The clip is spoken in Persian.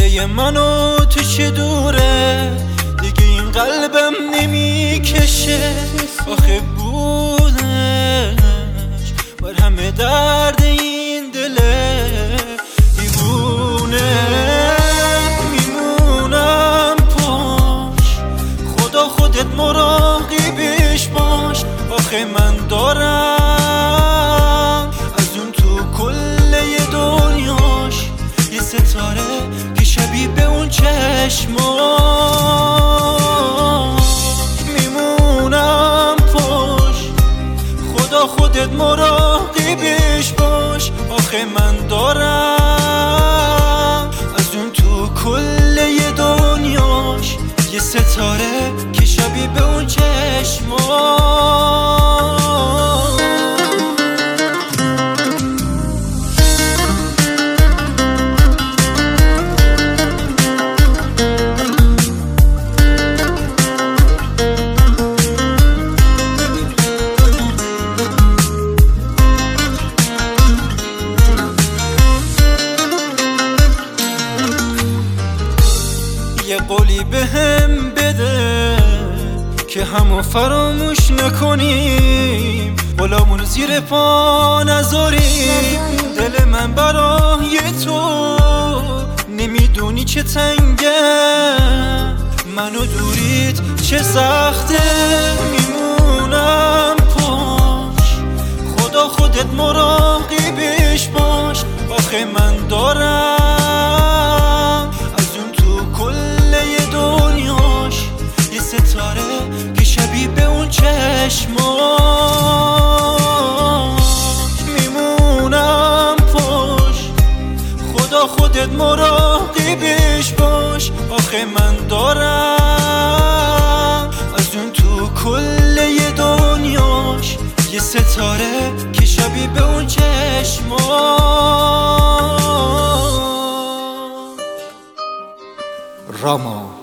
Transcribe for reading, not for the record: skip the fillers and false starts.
دل منو تو چه دوره دیگه این قلبم نمیکشه آخه بودش بر همه درد این دله دیوونه میمونم پاش خدا خودت مراقبش باش آخه من دارم از اون تو کله دنیاش یه ستاره که شبیه به اون چشماش میمونم پاش خدا خودت مراقبش باش آخه من دارم از اون تو کله دنیاش یه ستاره که شبیه به اون چشماش یه قولی بهم بده که همو فراموش نکنیم قولامون زیر پا نذاریم دل من برای تو نمیدونی چه تنگه منو دوریت چه سخته میمونم پاش خدا خودت مراقبش باش آخه من دارم از اون تو کله دنیاش یه ستاره که شبیه به اون چشماش میمونم پاش خدا خودت مراقبش باش آخه من دارم از اون تو کله دنیاش یه ستاره که شبیه به اون چشماش. راما